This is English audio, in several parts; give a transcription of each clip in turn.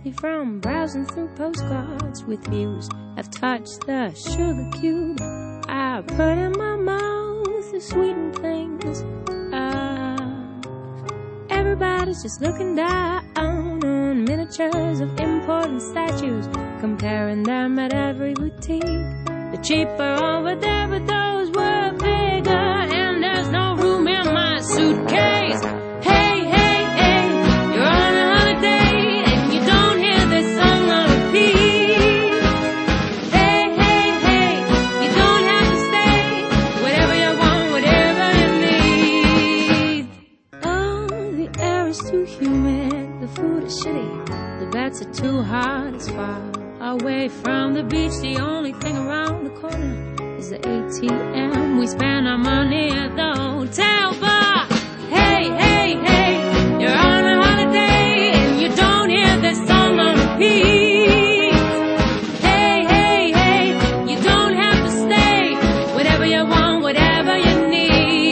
lately from browsing through postcards with views. I've touched the sugar cube I put in my mouth to sweeten things up. Everybody's just looking down on miniatures of important statues, comparing them at every boutique. The cheaper over there, but those were bigger, and there's no room in my suitcase. Hey, hey, hey, you're on a holiday, and you don't hear this song on repeat. Hey, hey, hey, you don't have to stay. Whatever you want, whatever you need. Oh, the air is too humid, the food is shitty, the beds are too hot, it's far away from the beach. The only thing around the corner is the ATM. We spend our money at the hotel bar. Hey, hey, hey, you're on a holiday, and you don't hear this song on repeat. Hey, hey, hey, you don't have to stay. Whatever you want, whatever you need.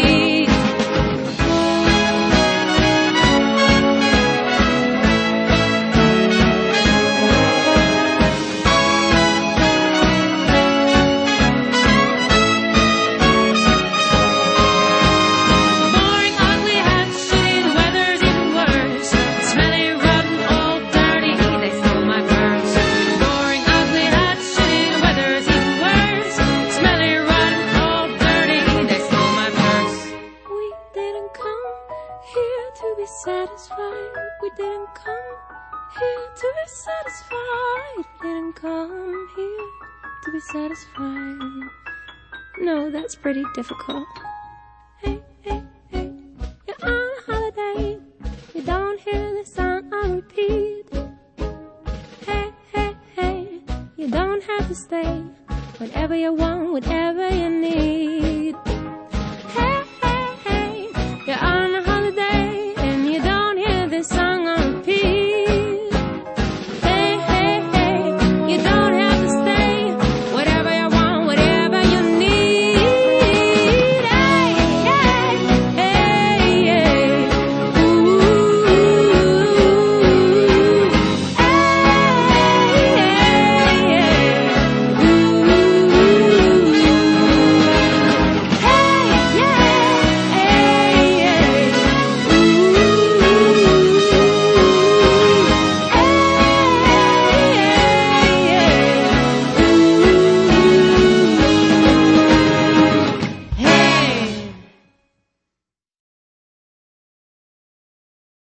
Satisfied, we didn't come here to be satisfied. We didn't come here to be satisfied. No, that's pretty difficult. Hey, hey, hey, you're on a holiday, you don't hear the song on repeat. Hey, hey, hey, you don't have to stay. Whatever you want, whatever